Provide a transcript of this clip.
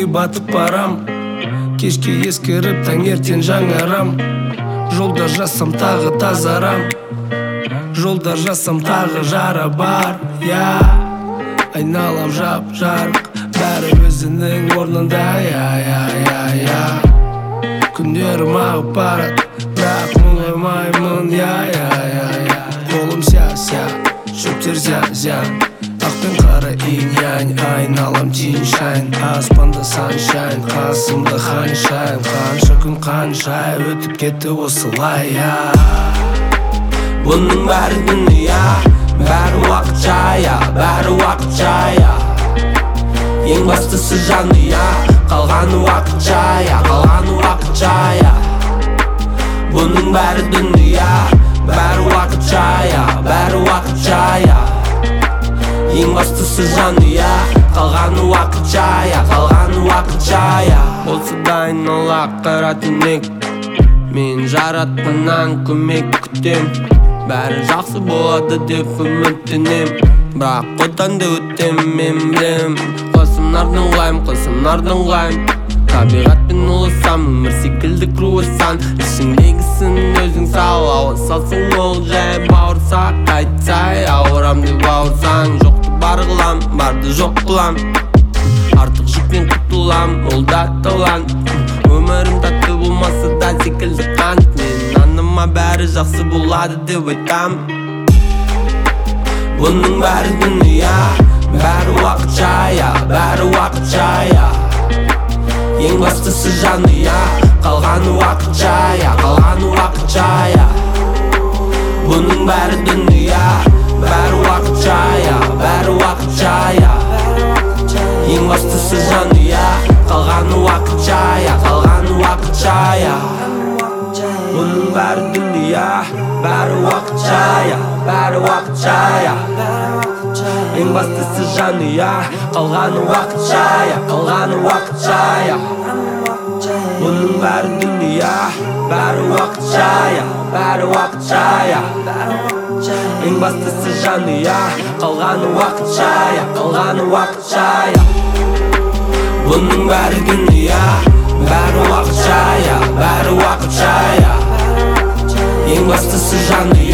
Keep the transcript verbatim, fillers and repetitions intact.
батып барам, кешке ескіріп таңертең жаңарам. Жолда жасам тағы тазарам, жолда жасам тағы жара бар. Я айналам жап жарық, бәрі өзінің орнында. Я я я я күндерім ағып барады, бірақ мұңаймаймын. Я я я я қолым ся ся, шөптер зя зя, ақ пен қара инь-янь, айналам тинь-шайн, аспанда саншайн, қасымда ханшайн. Қанша күн қанша өтіп кетті осылай. Бұның бәрі дүния, бәрі уақытша, я, бәрі уақытша, я. Ең бастысы жанұя, қалғаны уақытша, я, қалғаны уақытша, я. Бұның бәрі дүния, бәрі уақытша, я, бәрі уақытша, я. Ең бастысы жанұя, қалғаны уақытша, я, қалғаны уақытша, я. Болса дайын ола қара түнек, мен жаратқаннан көмек күтем. Бәрі жақсы болады деп үміттенем, бірақ одан да өтем мен білем. Қосымнардың ғылайым, қосымнардың ғылайым, табиғатпен ұлысам, өмір секілді круасан. Ішіңдегісін өзің сал, ауа салсың ол жай. Бауырсақ қайтсай, ауырам деп ауырсаң, жоқты бар қылам, барды жоқ қылам. Артық жүкпен құтылам, ол да талант. Өмірім тәтті болмаса да секілді қант. Мен аныма бәрі жақсы болады деп айтам. Бұның бәрі дүния, бәрі уақытша, я, бәрі уақытша, я. Ең бастысы жанұя, қалғаны уақытша, я, қалғаны уақытша, я. Бұның бәрі дүния, бәрі уақытша, я, бәрі уақытша, я. Ең бастысы жанұя, қалғаны уақытша, я, қалғаны уақытша, я. Бұның бәрі дүния, бәрі уақытша, я, бәрі уақытша, я. Ең бастысы жанұя, қалғаны уақытша, я, қалғаны уақытша, я. Бұның бәрі дүния, бәрі уақытша, я, бәрі уақытша, я. Ең бастысы жанұя, қалғаны уақытша, я, қалғаны уақытша, я. Бұның бәрі дүния, бәрі уақытша, я, бәрі уақытша, я. Ең бастысы жанұя.